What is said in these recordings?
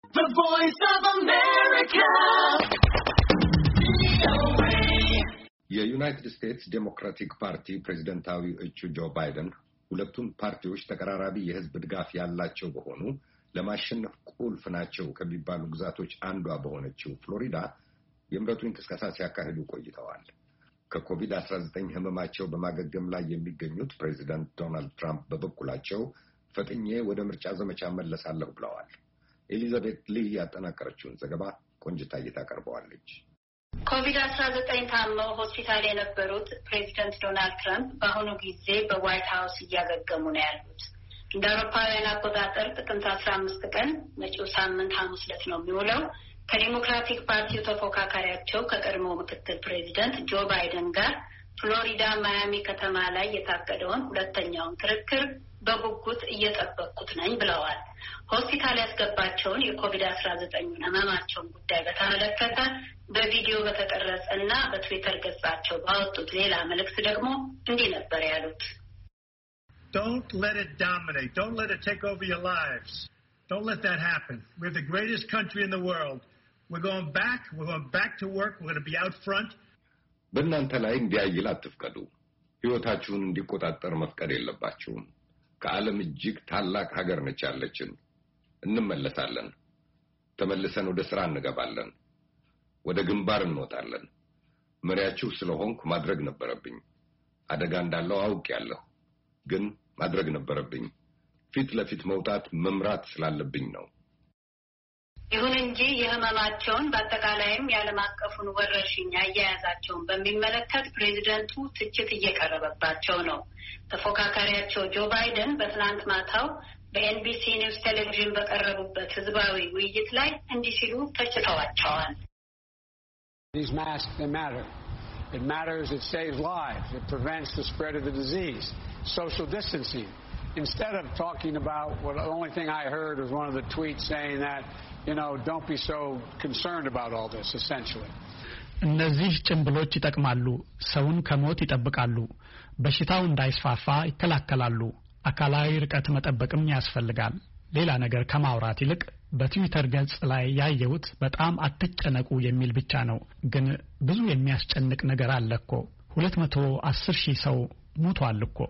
The Voice of America. የዩናይትድ ስቴትስ ዴሞክራቲክ ፓርቲ ፕሬዝዳንታዊ እጩ ጆ ባይደን ሁለቱም ፓርቲዎች ተቀራራቢ የህዝብ ድጋፍ ያላቸው በሆኑ ለማሸነፍ ቁልፍ ናቸው ከሚባሉ ግዛቶች አንዷ በሆነችው ፍሎሪዳ የምረጡኝ ቅስቀሳ ሲያካሂዱ ቆይተዋል። ከኮቪድ-19 ህመማቸው በማገገም ላይ የሚገኙት ፕሬዝዳንት ዶናልድ ትራምፕ በበኩላቸው ፈጥኜ ወደ ምርጫ ዘመቻ መለሳለሁ ብለዋል። ኤሊዛቤት ሊ ያጠናቀረችውን ዘገባ ቆንጅታዬ ታቀርበዋለች። ኮቪድ-19 ታመው ሆስፒታል የነበሩት ፕሬዝዳንት ዶናልድ ትራምፕ በአሁኑ ጊዜ በዋይት ሀውስ እያገገሙ ነው ያሉት። እንደ አውሮፓውያን አቆጣጠር ጥቅምት 15 ቀን መጪው ሳምንት ሐሙስ ዕለት ነው የሚውለው ከዲሞክራቲክ ፓርቲው ተፎካካሪያቸው ከቀድሞ ምክትል ፕሬዝዳንት ጆ ባይደን ጋር ፍሎሪዳ ማያሚ ከተማ ላይ የታቀደውን ሁለተኛውን ክርክር በጉጉት እየጠበቅኩት ነኝ ብለዋል። ሆስፒታል ያስገባቸውን የኮቪድ-19 ህመማቸውን ጉዳይ በተመለከተ በቪዲዮ በተቀረጸና በትዊተር ገጻቸው ባወጡት ሌላ መልእክት ደግሞ እንዲህ ነበር ያሉት። Don't let it dominate. Don't let it take over your lives. Don't let that happen. We're the greatest country in the world. We're going back. We're going back to work. We're going to be out front. በእናንተ ላይ እንዲያይል አትፍቀዱ። ህይወታችሁን እንዲቆጣጠር መፍቀድ የለባችሁም። ከዓለም እጅግ ታላቅ ሀገር ነች ያለችን። እንመለሳለን። ተመልሰን ወደ ስራ እንገባለን። ወደ ግንባር እንወጣለን። መሪያችሁ ስለሆንኩ ማድረግ ነበረብኝ። አደጋ እንዳለው አውቄያለሁ፣ ግን ማድረግ ነበረብኝ። ፊት ለፊት መውጣት መምራት ስላለብኝ ነው። ይሁን እንጂ የህመማቸውን በአጠቃላይም የዓለም አቀፉን ወረርሽኝ አያያዛቸውን በሚመለከት ፕሬዚደንቱ ትችት እየቀረበባቸው ነው። ተፎካካሪያቸው ጆ ባይደን በትናንት ማታው በኤንቢሲ ኒውስ ቴሌቪዥን በቀረቡበት ህዝባዊ ውይይት ላይ እንዲህ ሲሉ ተችተዋቸዋል። These masks, they matter. It matters, it saves lives, it prevents the spread of the disease. Social distancing. Instead of talking about what the only thing I heard was one of the tweets saying that, don't be so concerned about all this, essentially. እነዚህ ጭንብሎች ይጠቅማሉ፣ ሰውን ከሞት ይጠብቃሉ፣ በሽታው እንዳይስፋፋ ይከላከላሉ፣ አካላዊ ርቀት መጠበቅም ያስፈልጋል። ሌላ ነገር ከማውራት ይልቅ በትዊተር ገጽ ላይ ያየሁት በጣም አትጨነቁ የሚል ብቻ ነው። ግን ብዙ የሚያስጨንቅ ነገር አለ እኮ። 210,000 ሰው ሞቷል እኮ።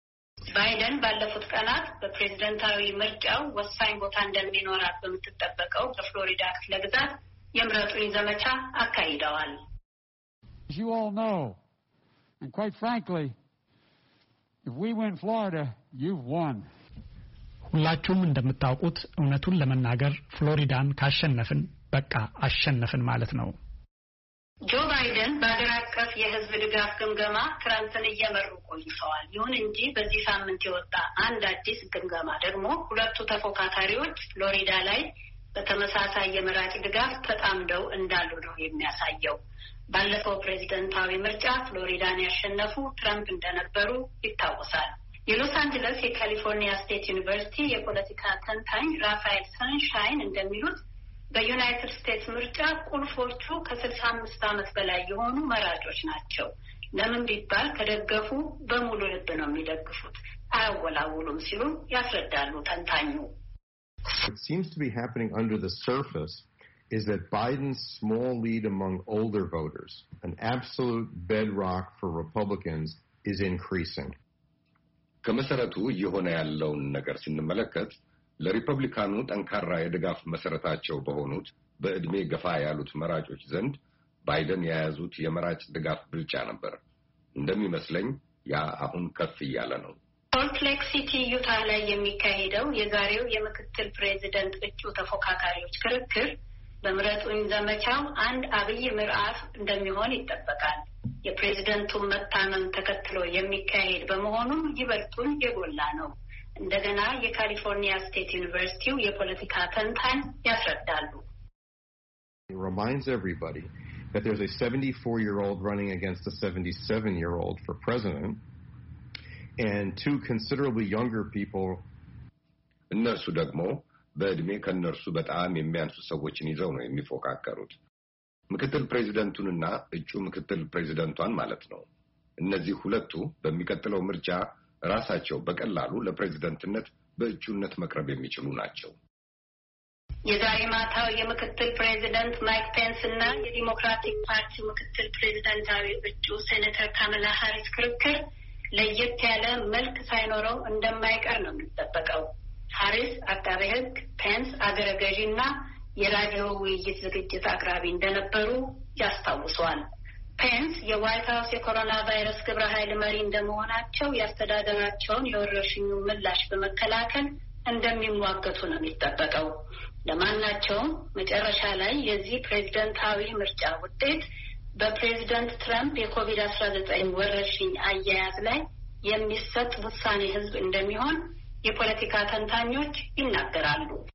ባይደን ባለፉት ቀናት በፕሬዝዳንታዊ ምርጫው ወሳኝ ቦታ እንደሚኖራት በምትጠበቀው በፍሎሪዳ ክፍለ ግዛት የምረጡኝ ዘመቻ አካሂደዋል። You all know, and quite frankly, if we win Florida, you've won. ሁላችሁም እንደምታውቁት እውነቱን ለመናገር ፍሎሪዳን ካሸነፍን በቃ አሸነፍን ማለት ነው። ጆ ባይደን በአገር አቀፍ የህዝብ ድጋፍ ግምገማ ትራምፕን እየመሩ ቆይተዋል። ይሁን እንጂ በዚህ ሳምንት የወጣ አንድ አዲስ ግምገማ ደግሞ ሁለቱ ተፎካካሪዎች ፍሎሪዳ ላይ በተመሳሳይ የመራጭ ድጋፍ ተጣምደው እንዳሉ ነው የሚያሳየው። ባለፈው ፕሬዝዳንታዊ ምርጫ ፍሎሪዳን ያሸነፉ ትራምፕ እንደነበሩ ይታወሳል። የሎስ አንጀለስ የካሊፎርኒያ ስቴት ዩኒቨርሲቲ የፖለቲካ ተንታኝ ራፋኤል ሰንሻይን እንደሚሉት በዩናይትድ ስቴትስ ምርጫ ቁልፎቹ ከ65 ዓመት በላይ የሆኑ መራጮች ናቸው። ለምን ቢባል ከደገፉ በሙሉ ልብ ነው የሚደግፉት፣ አያወላውሉም ሲሉ ያስረዳሉ ተንታኙ። What seems to be happening under the surface is that Biden's small lead among older voters, an absolute bedrock for Republicans, is increasing. ከመሰረቱ የሆነ ያለውን ነገር ስንመለከት ለሪፐብሊካኑ ጠንካራ የድጋፍ መሰረታቸው በሆኑት በእድሜ ገፋ ያሉት መራጮች ዘንድ ባይደን የያዙት የመራጭ ድጋፍ ብልጫ ነበር። እንደሚመስለኝ ያ አሁን ከፍ እያለ ነው። ሶልት ሌክ ሲቲ ዩታ ላይ የሚካሄደው የዛሬው የምክትል ፕሬዝዳንት እጩ ተፎካካሪዎች ክርክር በምረጡኝ ዘመቻው አንድ አብይ ምዕራፍ እንደሚሆን ይጠበቃል። የፕሬዝዳንቱን መታመም ተከትሎ የሚካሄድ በመሆኑም ይበልጡን የጎላ ነው። እንደገና የካሊፎርኒያ ስቴት ዩኒቨርሲቲው የፖለቲካ ተንታኝ ያስረዳሉ። It reminds everybody that there's a 74-year-old running against a 77-year-old for president and two considerably younger people. እነሱ ደግሞ በእድሜ ከነርሱ በጣም የሚያንሱ ሰዎችን ይዘው ነው የሚፎካከሩት። ምክትል ፕሬዝዳንቱንና እጩ ምክትል ፕሬዝዳንቷን ማለት ነው። እነዚህ ሁለቱ በሚቀጥለው ምርጫ ራሳቸው በቀላሉ ለፕሬዝዳንትነት በእጩነት መቅረብ የሚችሉ ናቸው። የዛሬ ማታው የምክትል ፕሬዚደንት ማይክ ፔንስ እና የዲሞክራቲክ ፓርቲ ምክትል ፕሬዚደንታዊ እጩ ሴኔተር ካማላ ሃሪስ ክርክር ለየት ያለ መልክ ሳይኖረው እንደማይቀር ነው የሚጠበቀው። ሃሪስ አቃቤ ሕግ፣ ፔንስ አገረ ገዢና የራዲዮ ውይይት ዝግጅት አቅራቢ እንደነበሩ ያስታውሷል። ፔንስ የዋይት ሀውስ የኮሮና ቫይረስ ግብረ ኃይል መሪ እንደመሆናቸው ያስተዳደራቸውን የወረርሽኙ ምላሽ በመከላከል እንደሚሟገቱ ነው የሚጠበቀው። ለማናቸውም መጨረሻ ላይ የዚህ ፕሬዝደንታዊ ምርጫ ውጤት በፕሬዝደንት ትራምፕ የኮቪድ-19 ወረርሽኝ አያያዝ ላይ የሚሰጥ ውሳኔ ህዝብ እንደሚሆን የፖለቲካ ተንታኞች ይናገራሉ።